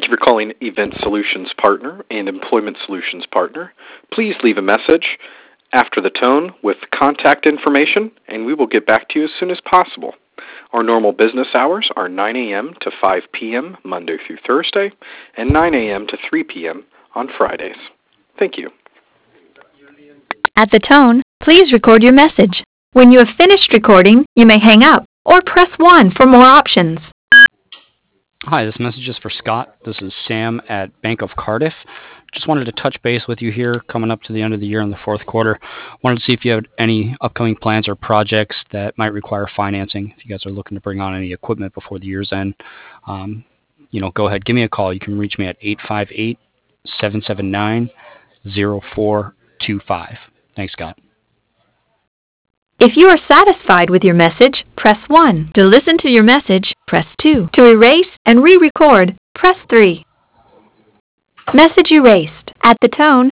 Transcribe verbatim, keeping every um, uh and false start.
you for calling Event Solutions Partner and Employment Solutions Partner. Please leave a message after the tone with contact information, and we will get back to you as soon as possible. Our normal business hours are nine a.m. to five p.m. Monday through Thursday, and nine a.m. to three p.m. on Fridays. Thank you. At the tone, please record your message. When you have finished recording, you may hang up or press one for more options. Hi, this message is for Scott. This is Sam at Bank of Cardiff. Just wanted to touch base with you here coming up to the end of the year in the fourth quarter. Wanted to see if you have any upcoming plans or projects that might require financing. If you guys are looking to bring on any equipment before the year's end, um, you know, go ahead, give me a call. You can reach me at eight five eight, seven seven nine, zero four two five. Thanks, Scott. If you are satisfied with your message, press one. To listen to your message, press two. To erase and re-record, press three. Message erased. At the tone,